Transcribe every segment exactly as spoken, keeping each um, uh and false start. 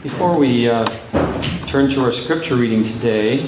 Before we uh, turn to our scripture reading today,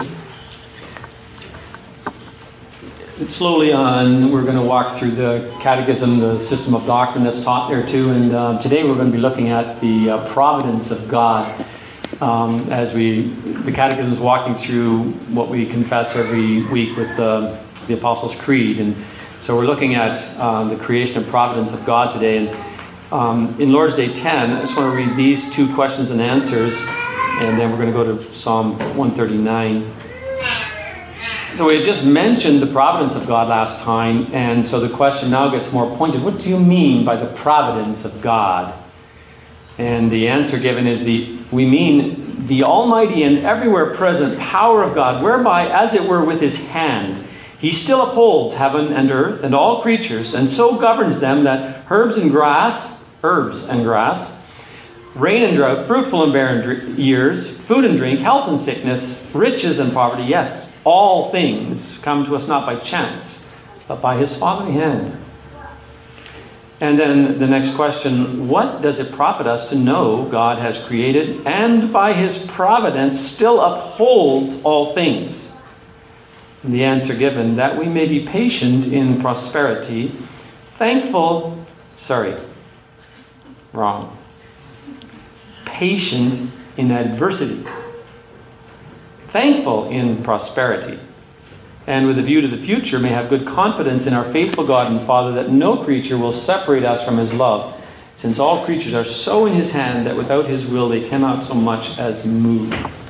slowly on, we're going to walk through the catechism, the system of doctrine that's taught there too, and uh, today we're going to be looking at the uh, providence of God. Um, as we, the catechism is walking through what we confess every week with uh, the Apostles' Creed, and so we're looking at uh, the creation and providence of God today. And Um, in Lord's Day ten, I just want to read these two questions and answers, and then we're going to go to Psalm one thirty-nine. So we had just mentioned the providence of God last time, and so the question now gets more pointed. What do you mean by the providence of God? And the answer given is the we mean the almighty and everywhere present power of God, whereby, as it were with his hand, he still upholds heaven and earth and all creatures, and so governs them that herbs and grass, herbs and grass, rain and drought, fruitful and barren years, food and drink, health and sickness, riches and poverty, yes, all things come to us not by chance, but by his fatherly hand. And then the next question, what does it profit us to know God has created and by his providence still upholds all things? And the answer given, that we may be patient in prosperity, thankful, sorry, wrong, patient in adversity, thankful in prosperity, and with a view to the future may have good confidence in our faithful God and Father that no creature will separate us from his love, since all creatures are so in his hand that without his will they cannot so much as move.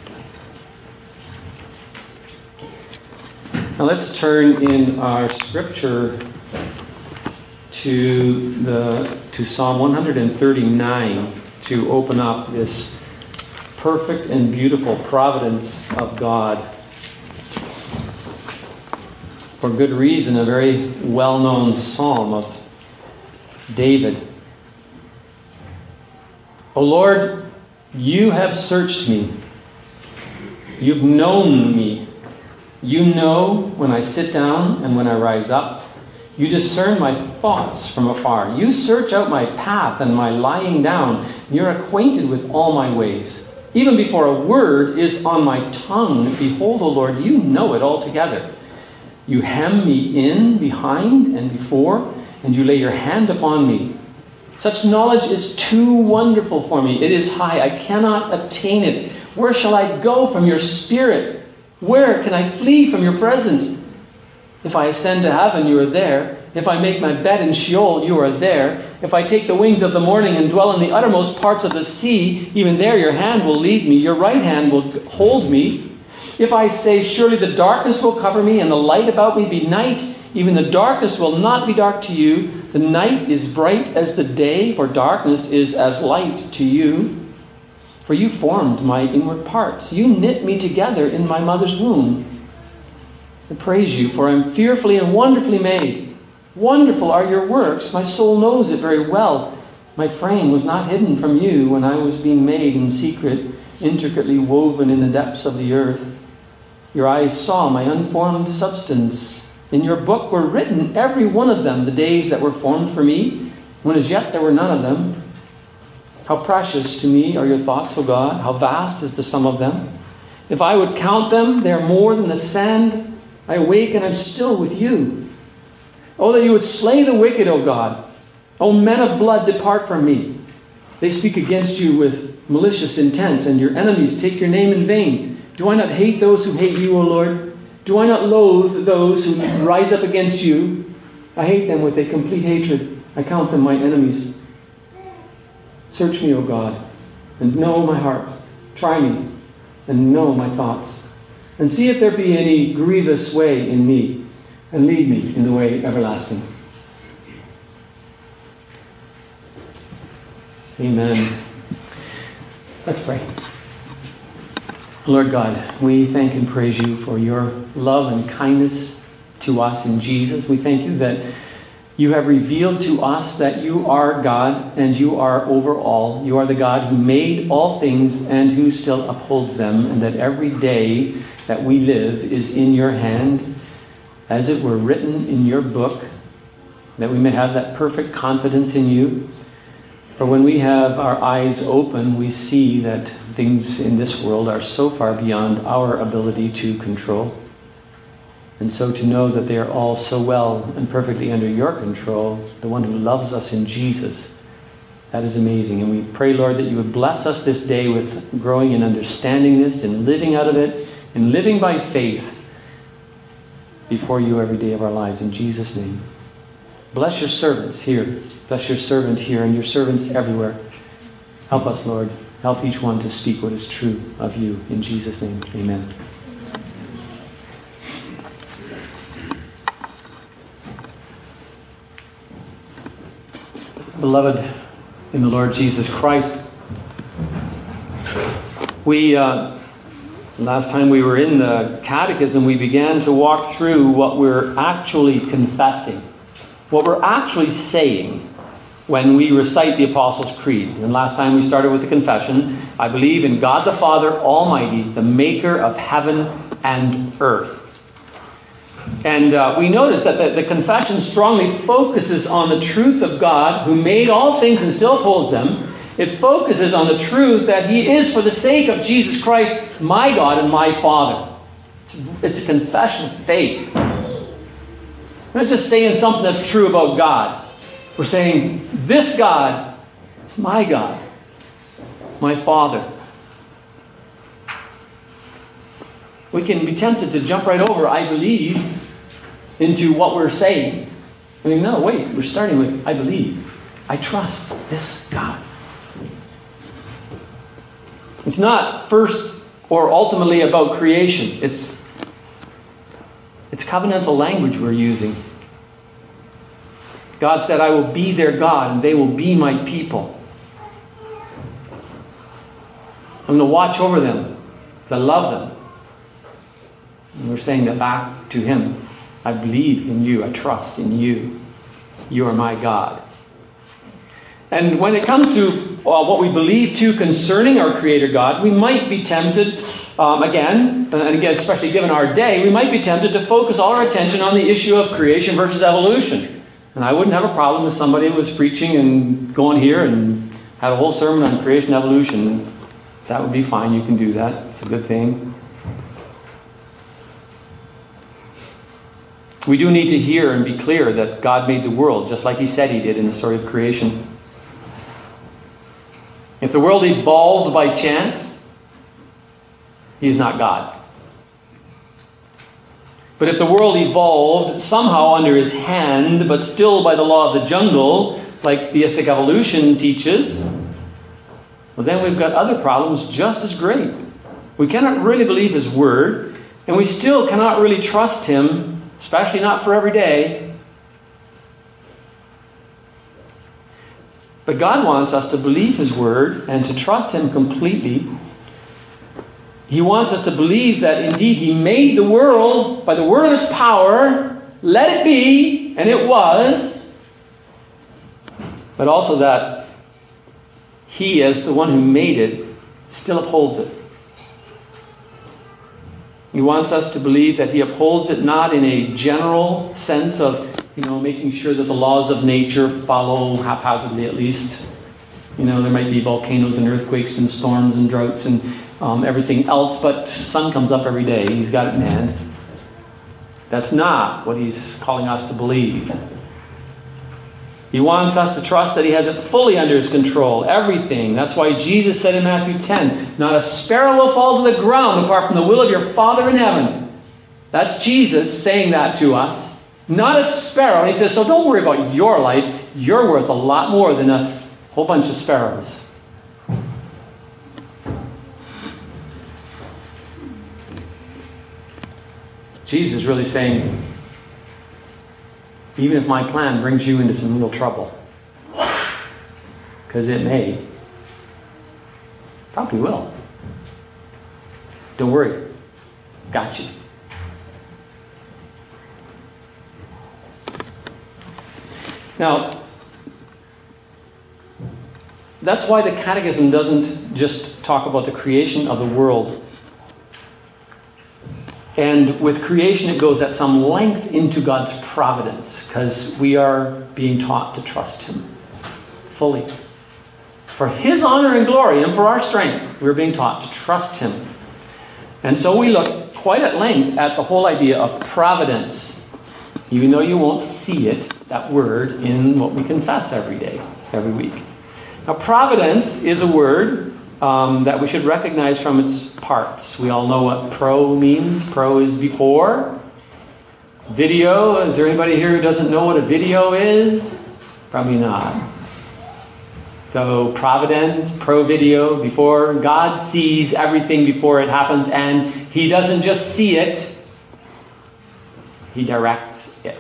Now let's turn in our scripture to the to Psalm one thirty-nine to open up this perfect and beautiful providence of God. For good reason, a very well-known psalm of David. O Lord, you have searched me. You've known me. You know when I sit down and when I rise up. You discern my thoughts from afar. You search out my path and my lying down. You're acquainted with all my ways. Even before a word is on my tongue, behold, O Lord, you know it altogether. You hem me in behind and before, and you lay your hand upon me. Such knowledge is too wonderful for me. It is high. I cannot attain it. Where shall I go from your spirit? Where can I flee from your presence? If I ascend to heaven, you are there. If I make my bed in Sheol, you are there. If I take the wings of the morning and dwell in the uttermost parts of the sea, even there your hand will lead me. Your right hand will hold me. If I say, surely the darkness will cover me and the light about me be night, even the darkness will not be dark to you. The night is bright as the day, for darkness is as light to you. For you formed my inward parts. You knit me together in my mother's womb. I praise you, for I am fearfully and wonderfully made. Wonderful are your works. My soul knows it very well. My frame was not hidden from you when I was being made in secret, intricately woven in the depths of the earth. Your eyes saw my unformed substance. In your book were written, every one of them, the days that were formed for me, when as yet there were none of them. How precious to me are your thoughts, O God. How vast is the sum of them. If I would count them, they are more than the sand. I awake and I'm still with you. Oh, that you would slay the wicked, O God. O men of blood, depart from me. They speak against you with malicious intent, and your enemies take your name in vain. Do I not hate those who hate you, O Lord? Do I not loathe those who rise up against you? I hate them with a complete hatred. I count them my enemies. Search me, O God, and know my heart. Try me, and know my thoughts. And see if there be any grievous way in me, and lead me in the way everlasting. Amen. Let's pray. Lord God, we thank and praise you for your love and kindness to us in Jesus. We thank you that you have revealed to us that you are God and you are over all. You are the God who made all things and who still upholds them, and that every day that we live is in your hand, as it were written in your book, that we may have that perfect confidence in you, For when we have our eyes open, we see that things in this world are so far beyond our ability to control. And so to know that they are all so well and perfectly under your control, the one who loves us in Jesus, that is amazing. And we pray, Lord, that you would bless us this day with growing in understanding this and living out of it and living by faith before you every day of our lives. In Jesus' name. Bless your servants here. Bless your servant here and your servants everywhere. Help us, Lord. Help each one to speak what is true of you. In Jesus' name, amen. Beloved in the Lord Jesus Christ, we, uh, last time we were in the Catechism, we began to walk through what we're actually confessing, what we're actually saying when we recite the Apostles' Creed. And last time we started with the confession, I believe in God the Father Almighty, the maker of heaven and earth. And uh, we notice that the, the confession strongly focuses on the truth of God, who made all things and still upholds them. It focuses on the truth that He is, for the sake of Jesus Christ, my God and my Father. It's, it's a confession of faith. We're not just saying something that's true about God. We're saying, this God is my God, my Father. We can be tempted to jump right over, I believe, into what we're saying. I mean, no, wait, we're starting with, I believe. I trust this God. It's not first or ultimately about creation. It's, it's covenantal language we're using. God said, I will be their God and they will be my people. I'm going to watch over them because I love them. And we're saying that back to Him. I believe in you. I trust in you. You are my God. And when it comes to uh, what we believe to concerning our Creator God, we might be tempted, um, again, and again, especially given our day, we might be tempted to focus all our attention on the issue of creation versus evolution. And I wouldn't have a problem if somebody was preaching and going here and had a whole sermon on creation and evolution. That would be fine. You can do that. It's a good thing. We do need to hear and be clear that God made the world just like He said He did in the story of creation. If the world evolved by chance, He's not God. But if the world evolved somehow under His hand, but still by the law of the jungle, like theistic evolution teaches, well, then we've got other problems just as great. We cannot really believe His word, and we still cannot really trust Him, especially not for every day. But God wants us to believe His word and to trust Him completely. He wants us to believe that indeed He made the world by the word of His power, let it be, and it was. But also that He, as the one who made it, still upholds it. He wants us to believe that He upholds it not in a general sense of, you know, making sure that the laws of nature follow haphazardly at least. You know, there might be volcanoes and earthquakes and storms and droughts and um, everything else, but sun comes up every day. He's got it in hand. That's not what He's calling us to believe. He wants us to trust that He has it fully under His control. Everything. That's why Jesus said in Matthew ten, not a sparrow will fall to the ground apart from the will of your Father in heaven. That's Jesus saying that to us. Not a sparrow. And He says, so don't worry about your life. You're worth a lot more than a whole bunch of sparrows. Jesus is really saying, even if my plan brings you into some real trouble, because it may, probably will, don't worry, got you. Now, that's why the Catechism doesn't just talk about the creation of the world. And with creation, it goes at some length into God's providence, because we are being taught to trust Him fully. For His honor and glory and for our strength, we're being taught to trust Him. And so we look quite at length at the whole idea of providence. Even though you won't see it, that word, in what we confess every day, every week. Now, providence is a word um, that we should recognize from its parts. We all know what pro means. Pro is before. Video, is there anybody here who doesn't know what a video is? Probably not. So, providence, pro-video, before. God sees everything before it happens, and He doesn't just see it, He directs it.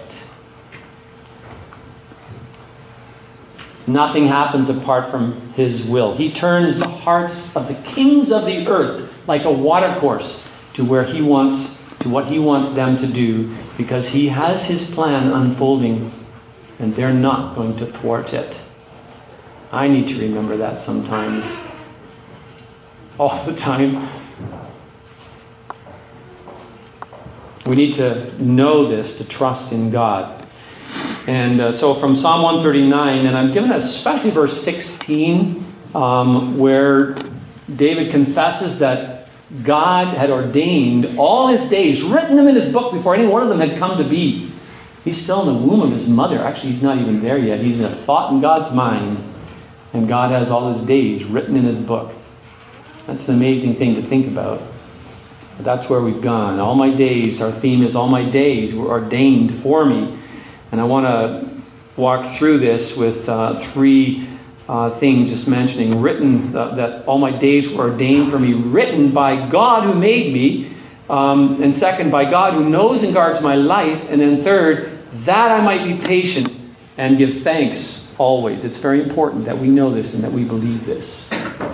Nothing happens apart from His will. He turns the hearts of the kings of the earth like a watercourse to where He wants, to what He wants them to do, because He has His plan unfolding, and they're not going to thwart it. I need to remember that sometimes. All the time. We need to know this, to trust in God. And uh, so from Psalm one thirty-nine, and I'm given especially verse sixteen, um, where David confesses that God had ordained all his days, written them in His book before any one of them had come to be. He's still in the womb of his mother. Actually, he's not even there yet. He's a thought in God's mind. And God has all His days written in His book. That's an amazing thing to think about. But that's where we've gone. All my days, our theme is all my days were ordained for me. And I want to walk through this with uh, three uh, things just mentioning. Written, uh, that all my days were ordained for me. Written by God who made me. Um, and second, by God who knows and guards my life. And then third, that I might be patient and give thanks always. It's very important that we know this and that we believe this.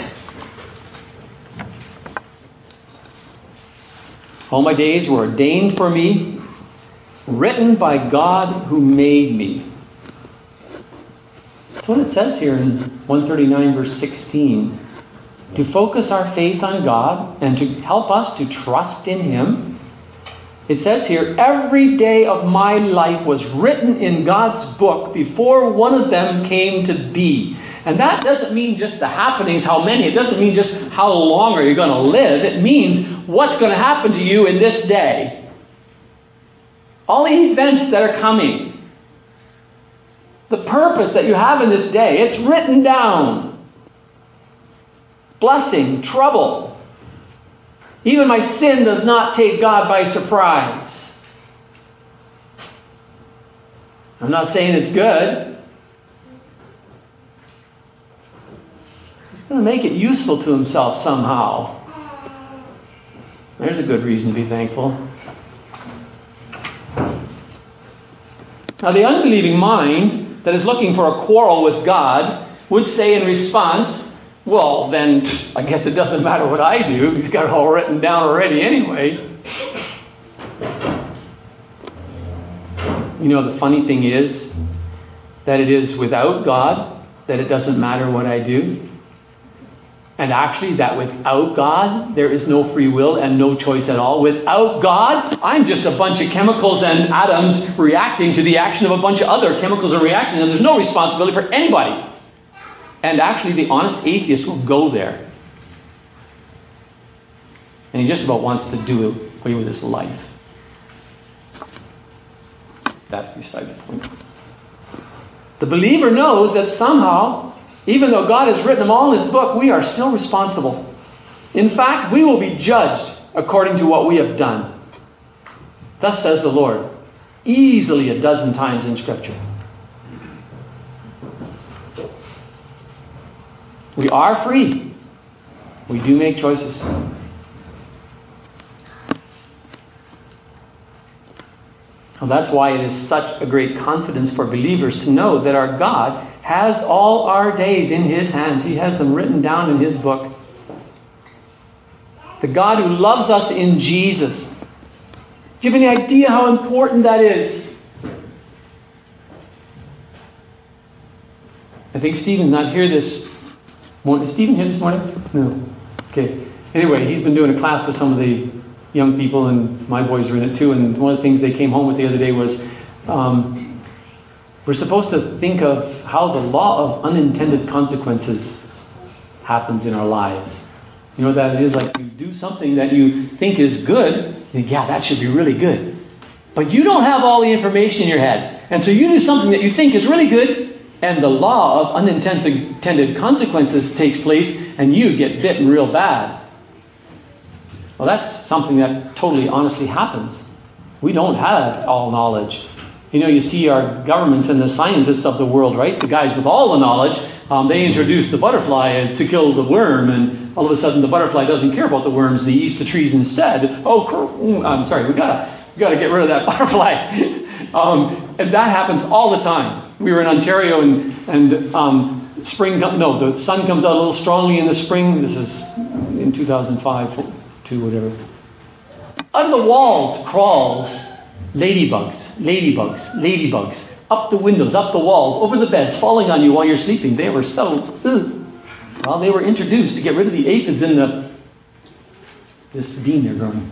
All my days were ordained for me, written by God who made me. That's what it says here in one thirty-nine verse sixteen. To focus our faith on God and to help us to trust in Him. It says here, every day of my life was written in God's book before one of them came to be. And that doesn't mean just the happenings, how many. It doesn't mean just how long are you going to live. It means what's going to happen to you in this day. All the events that are coming. The purpose that you have in this day. It's written down. Blessing, trouble. Even my sin does not take God by surprise. I'm not saying it's good. He's going to make it useful to Himself somehow. There's a good reason to be thankful. Now, the unbelieving mind that is looking for a quarrel with God would say in response, well, then I guess it doesn't matter what I do. He's got it all written down already anyway. You know, the funny thing is that it is without God that it doesn't matter what I do. And actually that without God, there is no free will and no choice at all. Without God, I'm just a bunch of chemicals and atoms reacting to the action of a bunch of other chemicals and reactions. And there's no responsibility for anybody. And actually, the honest atheist will go there. And he just about wants to do away with his life. That's beside the point. The believer knows that somehow, even though God has written them all in His book, we are still responsible. In fact, we will be judged according to what we have done. Thus says the Lord, easily a dozen times in Scripture. We are free. We do make choices. Well, that's why it is such a great confidence for believers to know that our God has all our days in His hands. He has them written down in His book. The God who loves us in Jesus. Do you have any idea how important that is? I think Stephen's not here this morning. Is Stephen here this morning? No. Okay. Anyway, he's been doing a class with some of the young people, and my boys are in it too. And one of the things they came home with the other day was um, we're supposed to think of how the law of unintended consequences happens in our lives. You know what that is? Like you do something that you think is good, you think, yeah, that should be really good. But you don't have all the information in your head. And so you do something that you think is really good, and the law of unintended consequences takes place, and you get bitten real bad. Well, that's something that totally honestly happens. We don't have all knowledge. You know, you see our governments and the scientists of the world, right? The guys with all the knowledge, um, they introduce the butterfly to kill the worm, and all of a sudden the butterfly doesn't care about the worms. They eats the trees instead. Oh, cr- I'm sorry, we gotta, we gotta get rid of that butterfly. um, and that happens all the time. We were in Ontario, and, and um, spring, no, the sun comes out a little strongly in the spring. This is in two thousand five, two, whatever. Out of the walls crawls ladybugs, ladybugs, ladybugs, up the windows, up the walls, over the beds, falling on you while you're sleeping. They were so, ugh. Well, they were introduced to get rid of the aphids in the, this bean they're growing.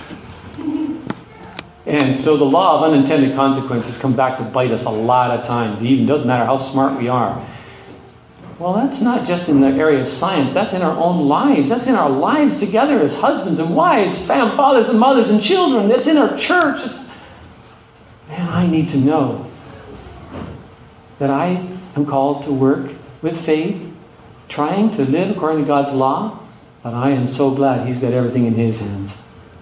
And so the law of unintended consequences come back to bite us a lot of times. It even doesn't matter how smart we are. Well, that's not just in the area of science. That's in our own lives. That's in our lives together as husbands and wives, fam, fathers and mothers and children. That's in our church. It's, man, I need to know that I am called to work with faith, trying to live according to God's law, but I am so glad He's got everything in His hands.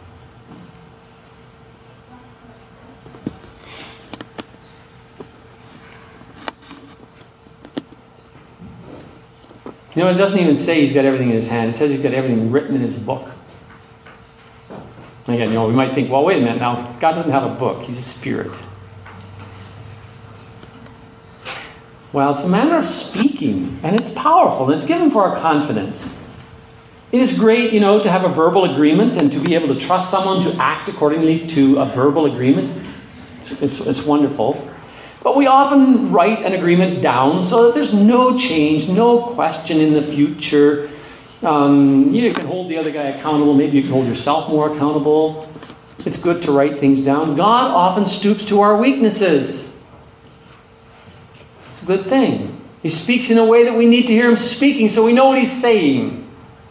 You know, it doesn't even say He's got everything in His hand. It says He's got everything written in His book. Again, you know, we might think, well, wait a minute now. God doesn't have a book. He's a spirit. Well, it's a manner of speaking, and it's powerful, and it's given for our confidence. It is great, you know, to have a verbal agreement and to be able to trust someone to act accordingly to a verbal agreement. It's, it's, it's wonderful. But we often write an agreement down so that there's no change, no question in the future. Um, you can hold the other guy accountable. Maybe you can hold yourself more accountable. It's good to write things down. God often stoops to our weaknesses. It's a good thing. He speaks in a way that we need to hear Him speaking so we know what He's saying.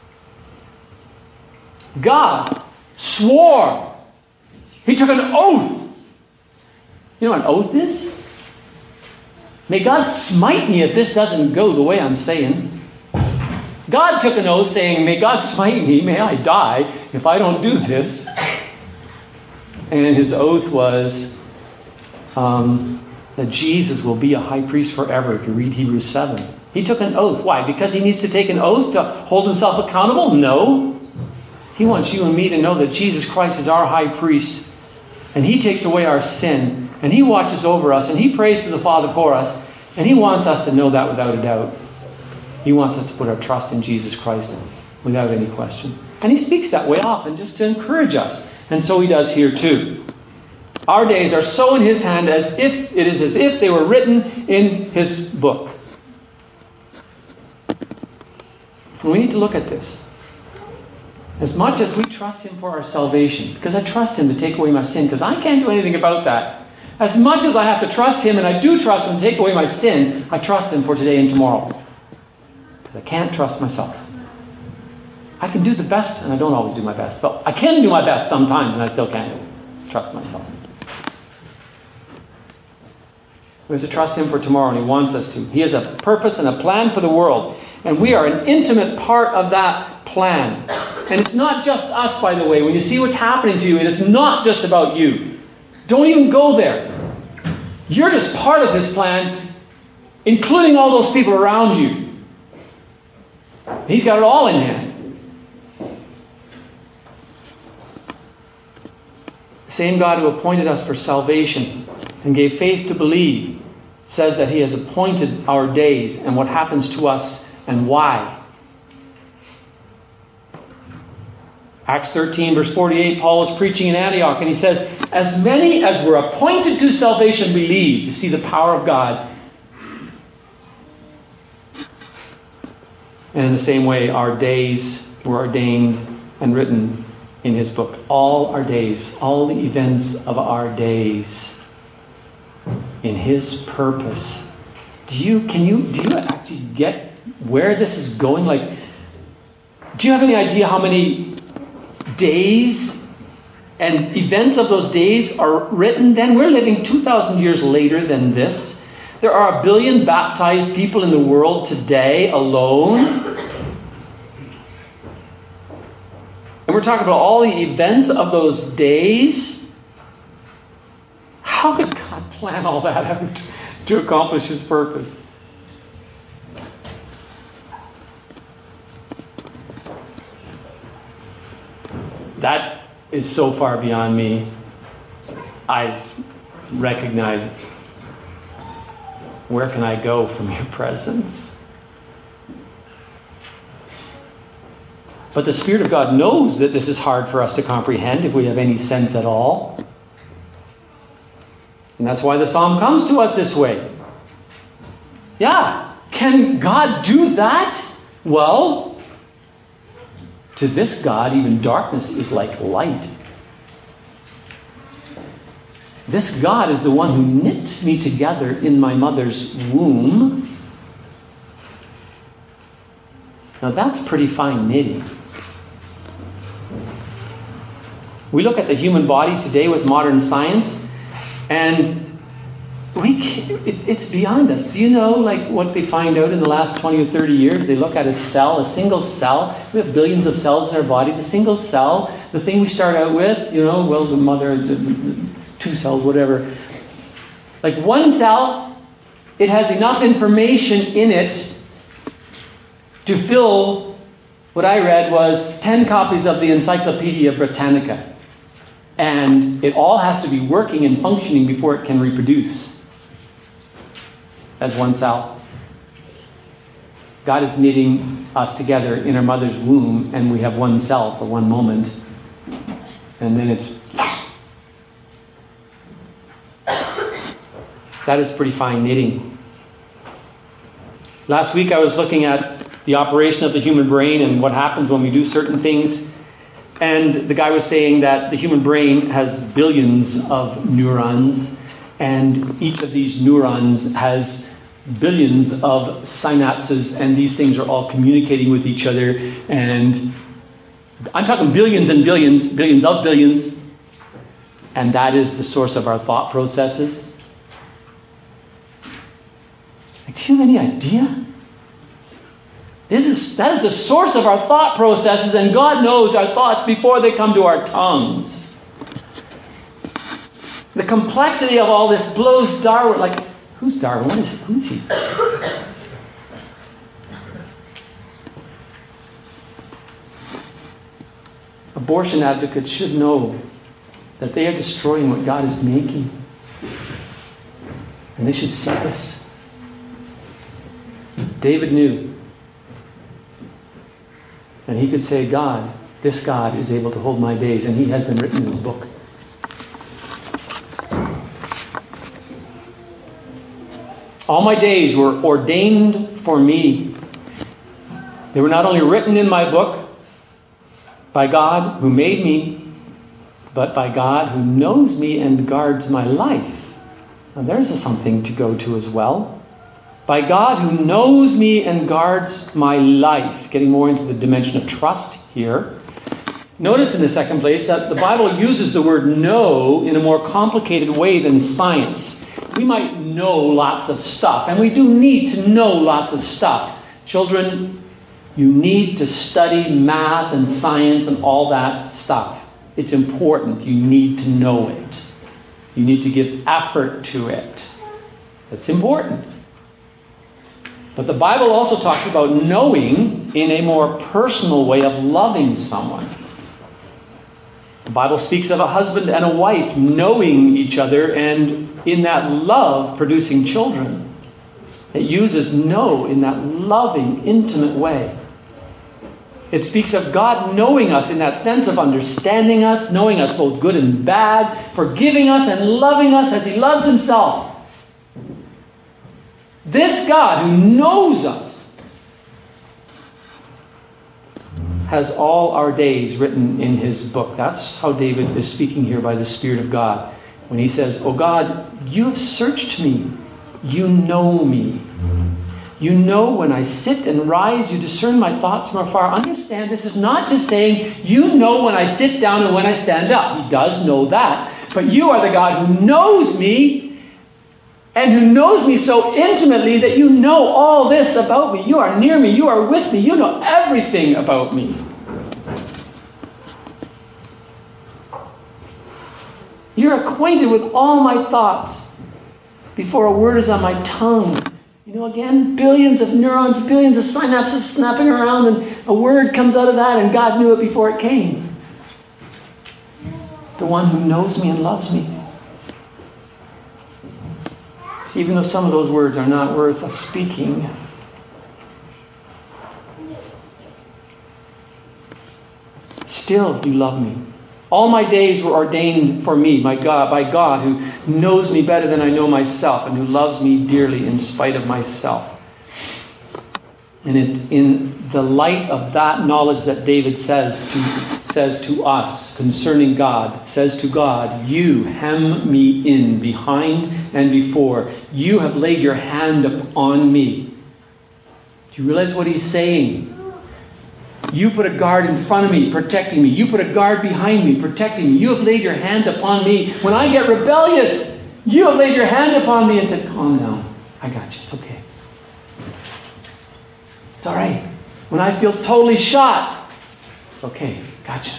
God swore. He took an oath. You know what an oath is? May God smite me if this doesn't go the way I'm saying. God took an oath saying, may God smite me, may I die if I don't do this. And His oath was um, that Jesus will be a high priest forever, if you read Hebrews seven. He took an oath. Why? Because He needs to take an oath to hold Himself accountable? No. He wants you and me to know that Jesus Christ is our high priest. And He takes away our sin. And He watches over us, and He prays to the Father for us, and He wants us to know that without a doubt. He wants us to put our trust in Jesus Christ without any question. And He speaks that way often just to encourage us. And so He does here too. Our days are so in His hand as if it is as if they were written in His book. And we need to look at this. As much as we trust Him for our salvation, because I trust Him to take away my sin, because I can't do anything about that. As much as I have to trust Him, and I do trust Him to take away my sin, I trust Him for today and tomorrow. Because I can't trust myself. I can do the best, and I don't always do my best. But I can do my best sometimes, and I still can't trust myself. We have to trust Him for tomorrow, and He wants us to. He has a purpose and a plan for the world. And we are an intimate part of that plan. And it's not just us, by the way. When you see what's happening to you, it is not just about you. Don't even go there. You're just part of His plan, including all those people around you. He's got it all in hand. The same God who appointed us for salvation and gave faith to believe says that He has appointed our days and what happens to us and why. Acts thirteen, verse forty-eight, Paul is preaching in Antioch, and he says, as many as were appointed to salvation believed, to see the power of God. And in the same way, our days were ordained and written in His book. All our days, all the events of our days, in His purpose. Do you, can you, do you actually get where this is going? Like, Do you have any idea how many days and events of those days are written then? We're living two thousand years later than this. There are a billion baptized people in the world today alone. And we're talking about all the events of those days. How could God plan all that out to accomplish His purpose? That is so far beyond me. I recognize it. Where can I go from your presence? But the Spirit of God knows that this is hard for us to comprehend if we have any sense at all. And that's why the psalm comes to us this way. Yeah, can God do that? Well, to this God, even darkness is like light. This God is the one who knit me together in my mother's womb. Now that's pretty fine knitting. We look at the human body today with modern science, and we it, it's beyond us. Do you know, like, what they find out in the last twenty or thirty years? They look at a cell, a single cell. We have billions of cells in our body. The single cell, the thing we start out with, you know, well, the mother, the, the, two cells, whatever. Like one cell, it has enough information in it to fill what I read was ten copies of the Encyclopedia Britannica. And it all has to be working and functioning before it can reproduce as one cell. God is knitting us together in our mother's womb, and we have one cell for one moment. And then it's... That is pretty fine knitting. Last week I was looking at the operation of the human brain and what happens when we do certain things. And the guy was saying that the human brain has billions of neurons, and each of these neurons has billions of synapses, and these things are all communicating with each other. And I'm talking billions and billions, billions of billions. And that is the source of our thought processes. Like, do you have any idea? This is, that is the source of our thought processes, and God knows our thoughts before they come to our tongues. The complexity of all this blows Darwin. Like, who's Darwin? What is it? Who is he? Abortion advocates should know that they are destroying what God is making. And they should see this. David knew. And he could say, God, this God is able to hold my days, and he has them written in his book. All my days were ordained for me. They were not only written in my book by God who made me, but by God who knows me and guards my life. Now there's something to go to as well. By God who knows me and guards my life. Getting more into the dimension of trust here. Notice in the second place that the Bible uses the word know in a more complicated way than science. We might know lots of stuff, and we do need to know lots of stuff. Children, you need to study math and science and all that stuff. It's important. You need to know it. You need to give effort to it. It's important. But the Bible also talks about knowing in a more personal way of loving someone. The Bible speaks of a husband and a wife knowing each other, and in that love producing children. It uses know in that loving, intimate way. It speaks of God knowing us in that sense of understanding us, knowing us both good and bad, forgiving us and loving us as he loves himself. This God who knows us has all our days written in his book. That's how David is speaking here by the Spirit of God. When he says, "Oh God, you have searched me. You know me. You know when I sit and rise, you discern my thoughts from afar. Understand, this is not just saying, you know when I sit down and when I stand up. He does know that. But you are the God who knows me, and who knows me so intimately that you know all this about me. You are near me. You are with me. You know everything about me. You're acquainted with all my thoughts before a word is on my tongue. You know, again, billions of neurons, billions of synapses snapping around, and a word comes out of that, and God knew it before it came. The one who knows me and loves me. Even though some of those words are not worth us speaking. Still, you love me. All my days were ordained for me by God, by God who knows me better than I know myself and who loves me dearly in spite of myself. And it's in the light of that knowledge that David says to, says to us concerning God, says to God, you hem me in behind and before. You have laid your hand upon me. Do you realize what he's saying? You put a guard in front of me, protecting me. You put a guard behind me, protecting me. You have laid your hand upon me. When I get rebellious, you have laid your hand upon me and said, calm down. I got you. It's okay. It's all right. When I feel totally shot, okay, gotcha.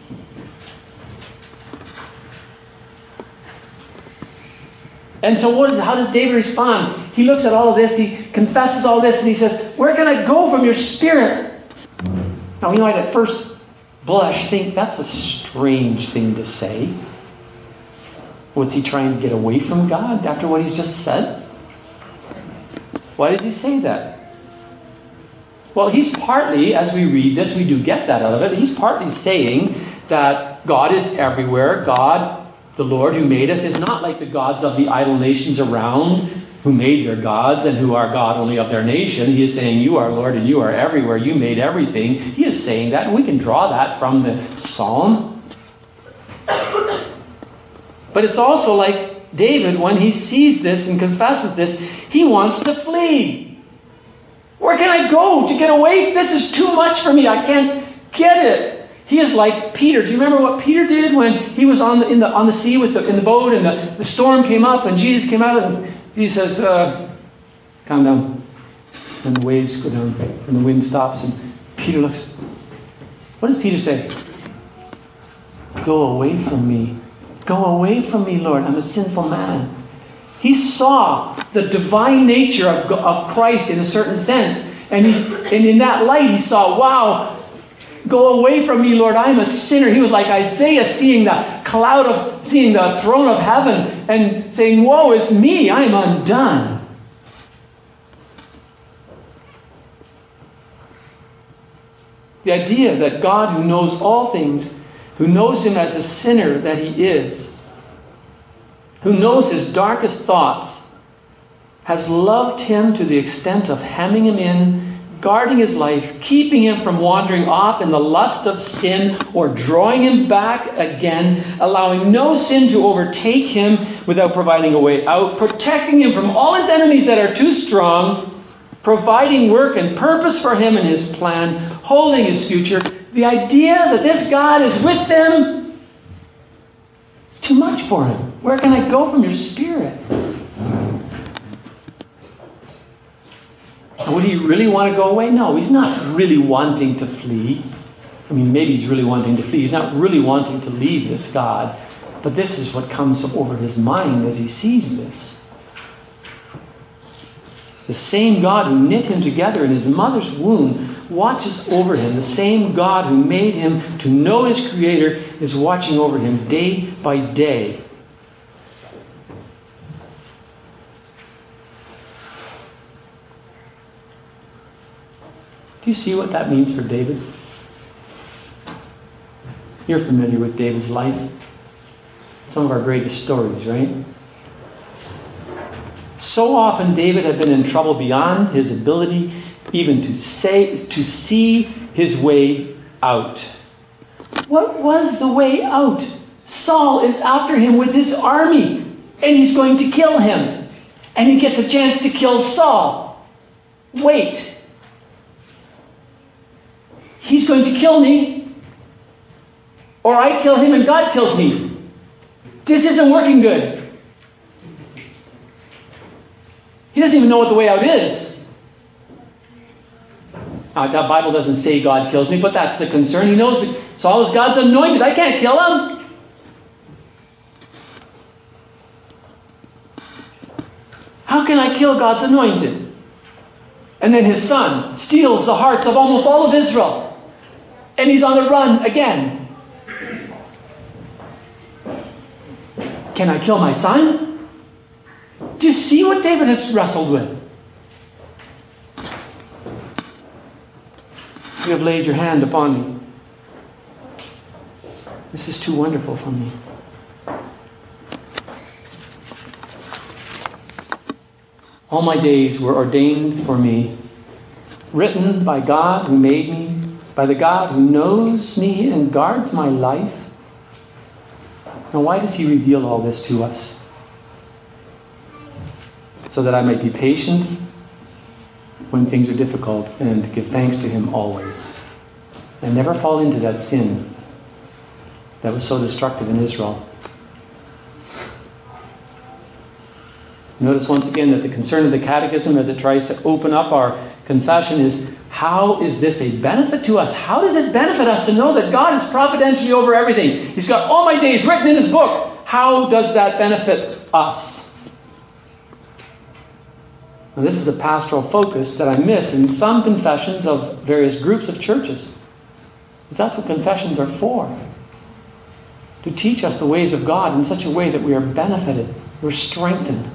And so what is, how does David respond? He looks at all of this, he confesses all this, and he says, where can I go from your spirit? Now, we might at first blush think that's a strange thing to say. Was he trying to get away from God after what he's just said? Why does he say that? Well, he's partly, as we read this, we do get that out of it. He's partly saying that God is everywhere. God, the Lord who made us, is not like the gods of the idol nations around who made their gods and who are God only of their nation. He is saying, you are Lord and you are everywhere. You made everything. He is saying that, and we can draw that from the Psalm. But it's also like David, when he sees this and confesses this, he wants to flee. Where can I go to get away? This is too much for me. I can't get it. He is like Peter. Do you remember what Peter did when he was on the, in the, on the sea with the, in the boat, and the, the storm came up and Jesus came out and he says, uh, calm down. And the waves go down and the wind stops, and Peter looks. What does Peter say? Go away from me. Go away from me, Lord. I'm a sinful man. He saw the divine nature of, of Christ in a certain sense. And, he, and in that light he saw, wow, go away from me, Lord. I am a sinner. He was like Isaiah seeing the cloud of, seeing the throne of heaven and saying, woe is me. I am undone. The idea that God, who knows all things, who knows him as a sinner that he is, who knows his darkest thoughts, has loved him to the extent of hemming him in, guarding his life, keeping him from wandering off in the lust of sin or drawing him back again, allowing no sin to overtake him without providing a way out, protecting him from all his enemies that are too strong, providing work and purpose for him in his plan, holding his future. The idea that this God is with them is too much for him. Where can I go from your spirit? Would he really want to go away? No, he's not really wanting to flee. I mean, maybe he's really wanting to flee. He's not really wanting to leave this God. But this is what comes over his mind as he sees this. The same God who knit him together in his mother's womb watches over him. The same God who made him to know his Creator is watching over him day by day. Do you see what that means for David? You're familiar with David's life. Some of our greatest stories, right? So often David had been in trouble beyond his ability even to say, to see his way out. What was the way out? Saul is after him with his army, and he's going to kill him. And he gets a chance to kill Saul. wait. He's going to kill me, or I kill him and God kills me. This isn't working good. He doesn't even know what the way out is. Now, the Bible doesn't say God kills me, but that's the concern. He knows that Saul is God's anointed. I can't kill him. How can I kill God's anointed? And then his son steals the hearts of almost all of Israel. And he's on the run again. Can I kill my son? Do you see what David has wrestled with? You have laid your hand upon me. This is too wonderful for me. All my days were ordained for me, written by God who made me, by the God who knows me and guards my life. Now, why does he reveal all this to us? So that I might be patient when things are difficult and give thanks to him always. And never fall into that sin that was so destructive in Israel. Notice once again that the concern of the Catechism as it tries to open up our confession is, how is this a benefit to us? How does it benefit us to know that God is providentially over everything? He's got all my days written in his book. How does that benefit us? Now, this is a pastoral focus that I miss in some confessions of various groups of churches. Because that's what confessions are for. To teach us the ways of God in such a way that we are benefited, we're strengthened.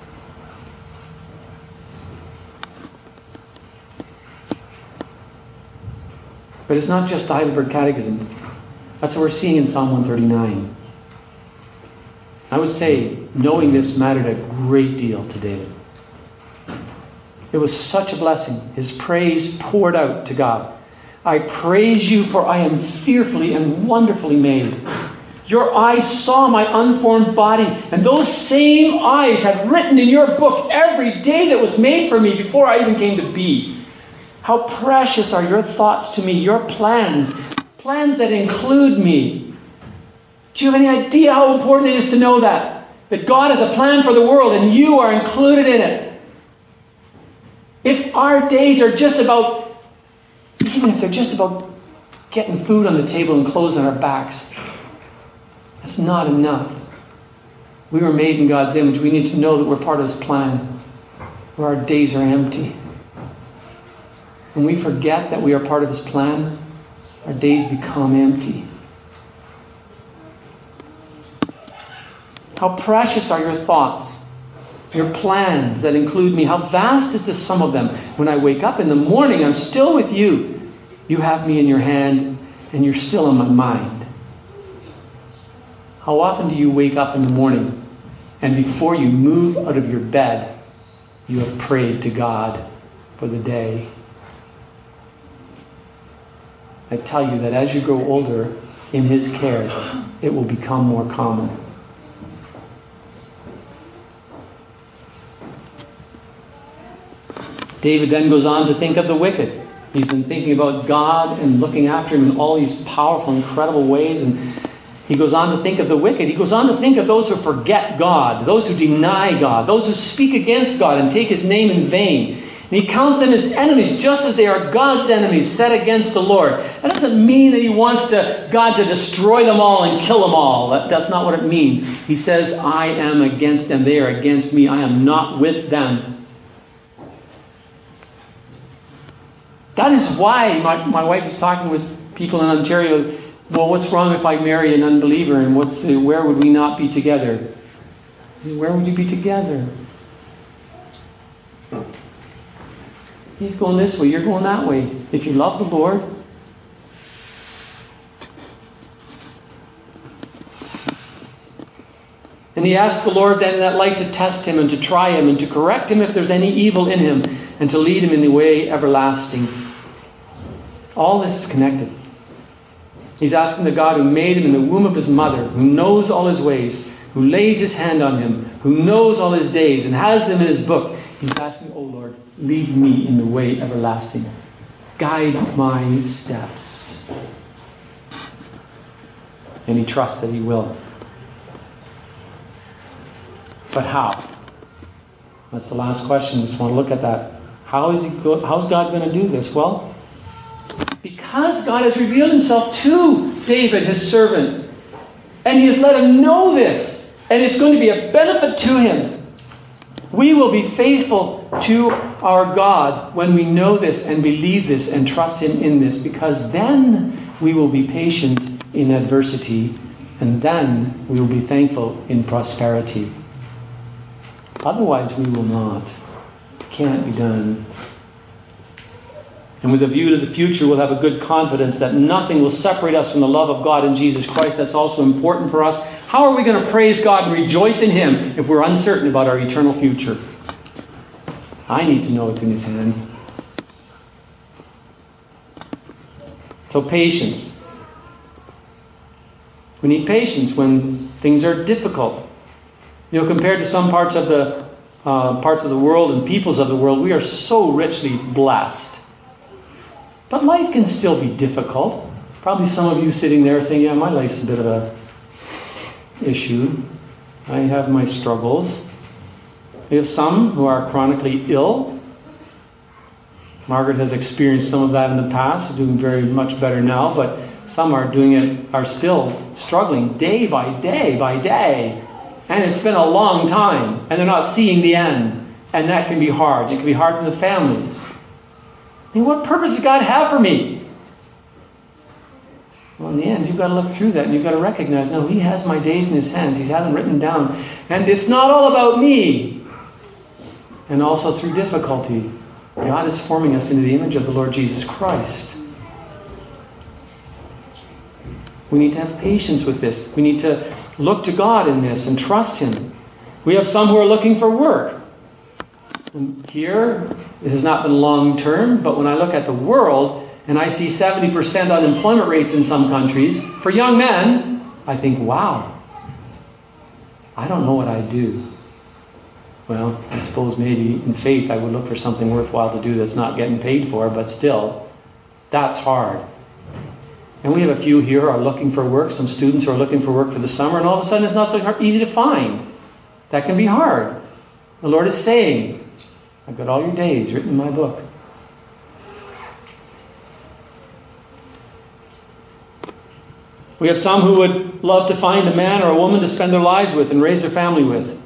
But it's not just the Heidelberg Catechism. That's what we're seeing in Psalm one thirty-nine. I would say knowing this mattered a great deal to David. It was such a blessing. His praise poured out to God. I praise you, for I am fearfully and wonderfully made. Your eyes saw my unformed body, and those same eyes had written in your book every day that was made for me before I even came to be. How precious are your thoughts to me, your plans, plans that include me. Do you have any idea how important it is to know that? That God has a plan for the world and you are included in it. If our days are just about, even if they're just about getting food on the table and clothes on our backs, that's not enough. We were made in God's image. We need to know that we're part of his plan, where our days are empty. When we forget that we are part of his plan, our days become empty. How precious are your thoughts, your plans that include me. How vast is the sum of them. When I wake up in the morning, I'm still with you. You have me in your hand, and you're still in my mind. How often do you wake up in the morning, and before you move out of your bed, you have prayed to God for the day? I tell you that as you grow older in his care, it will become more common. David then goes on to think of the wicked. He's been thinking about God and looking after him in all these powerful, incredible ways. And he goes on to think of the wicked. He goes on to think of those who forget God, those who deny God, those who speak against God and take his name in vain. And he counts them as enemies, just as they are God's enemies set against the Lord. That doesn't mean that he wants to, God to destroy them all and kill them all. That, that's not what it means. He says, I am against them. They are against me. I am not with them. That is why my, my wife is talking with people in Ontario. Well, what's wrong if I marry an unbeliever? And what's the, where would we not be together? Where would you be together? He's going this way, you're going that way. If you love the Lord, and he asked the Lord then in that light to test him and to try him and to correct him if there's any evil in him and to lead him in the way everlasting. All this is connected. He's asking the God who made him in the womb of his mother, who knows all his ways, who lays his hand on him, who knows all his days and has them in his book. He's asking, oh Lord, lead me in the way everlasting. Guide my steps. And he trusts that he will. But how? That's the last question. We just want to look at that. How is he go- how's God going to do this? Well, because God has revealed himself to David, his servant. And he has let him know this. And it's going to be a benefit to him. We will be faithful to our God when we know this and believe this and trust him in this. Because then we will be patient in adversity. And then we will be thankful in prosperity. Otherwise we will not. It can't be done. And with a view to the future, we'll have a good confidence that nothing will separate us from the love of God in Jesus Christ. That's also important for us. How are we going to praise God and rejoice in him if we're uncertain about our eternal future? I need to know it's in his hand. So patience. We need patience when things are difficult. You know, compared to some parts of the uh, parts of the world and peoples of the world, we are so richly blessed. But life can still be difficult. Probably some of you sitting there saying, yeah, my life's a bit of a issue. I have my struggles. We have some who are chronically ill. Margaret has experienced some of that in the past. She's doing very much better now, but some are doing it, are still struggling day by day by day. And it's been a long time, and they're not seeing the end. And that can be hard. It can be hard for the families. I mean, what purpose does God have for me? Well, in the end, you've got to look through that, and you've got to recognize, no, he has my days in his hands. He has them written down. And it's not all about me. And also through difficulty, God is forming us into the image of the Lord Jesus Christ. We need to have patience with this. We need to look to God in this and trust him. We have some who are looking for work. And here, this has not been long term, but when I look at the world and I see seventy percent unemployment rates in some countries, for young men, I think, wow, I don't know what I'd do. Well, I suppose maybe in faith I would look for something worthwhile to do that's not getting paid for, but still, that's hard. And we have a few here who are looking for work, some students who are looking for work for the summer, and all of a sudden it's not so hard, easy to find. That can be hard. The Lord is saying, I've got all your days written in my book. We have some who would love to find a man or a woman to spend their lives with and raise their family with.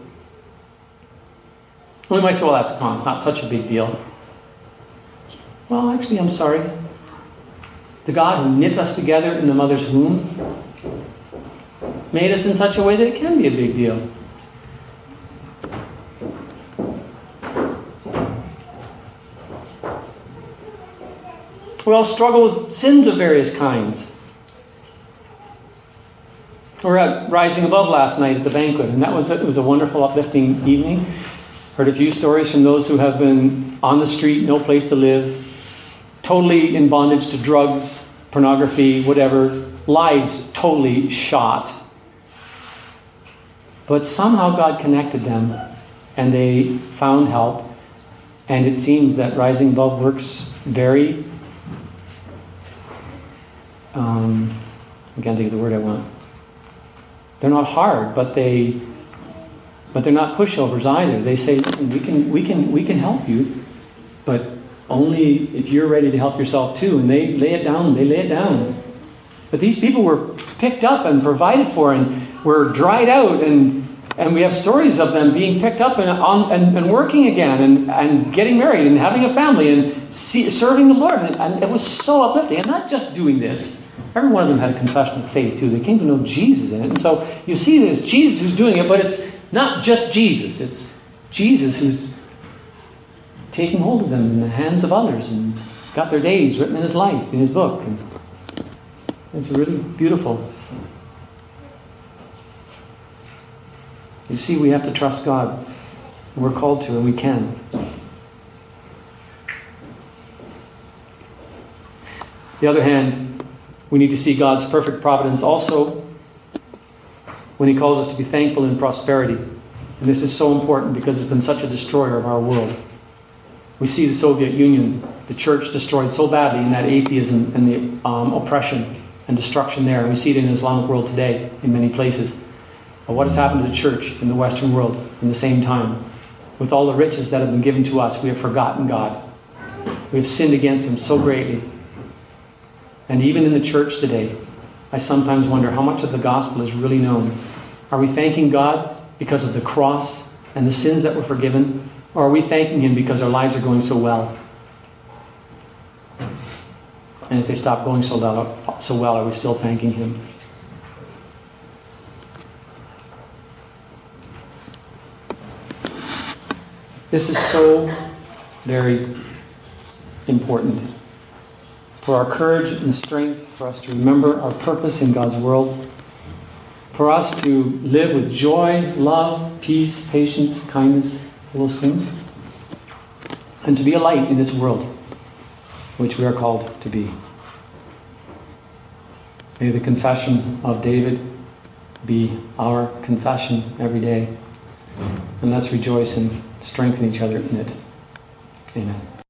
We might say, well, that's come on, it's not such a big deal. Well, actually, I'm sorry. The God who knit us together in the mother's womb made us in such a way that it can be a big deal. We all struggle with sins of various kinds. We were at Rising Above last night at the banquet, and that was a, it was a wonderful, uplifting evening. Heard a few stories from those who have been on the street, no place to live, totally in bondage to drugs, pornography, whatever, lives totally shot. But somehow God connected them, and they found help. And it seems that Rising Above works very, um, I can't think of the word I want. They're not hard, but they, but they're not pushovers either. They say, listen, we can, we can, we can help you, but only if you're ready to help yourself too. And they lay it down. They lay it down. But these people were picked up and provided for, and were dried out, and and we have stories of them being picked up and on and, and working again, and, and getting married, and having a family, and see, serving the Lord. And, and it was so uplifting. And not just doing this. Every one of them had a confession of faith too. They came to know Jesus in it. And so you see there's Jesus who's doing it, but it's not just Jesus. It's Jesus who's taking hold of them in the hands of others and got their days written in his life, in his book. And it's really beautiful. You see, we have to trust God. And we're called to, and we can. On the other hand, we need to see God's perfect providence also when he calls us to be thankful in prosperity. And this is so important because it's been such a destroyer of our world. We see the Soviet Union, the church destroyed so badly in that atheism and the um, oppression and destruction there. And we see it in the Islamic world today in many places. But what has happened to the church in the Western world in the same time? With all the riches that have been given to us, we have forgotten God. We have sinned against Him so greatly. And even in the church today, I sometimes wonder how much of the gospel is really known. Are we thanking God because of the cross and the sins that were forgiven? Or are we thanking Him because our lives are going so well? And if they stop going so well, so well, are we still thanking Him? This is so very important for our courage and strength, for us to remember our purpose in God's world, for us to live with joy, love, peace, patience, kindness, all those things, and to be a light in this world, which we are called to be. May the confession of David be our confession every day, and let's rejoice and strengthen each other in it. Amen.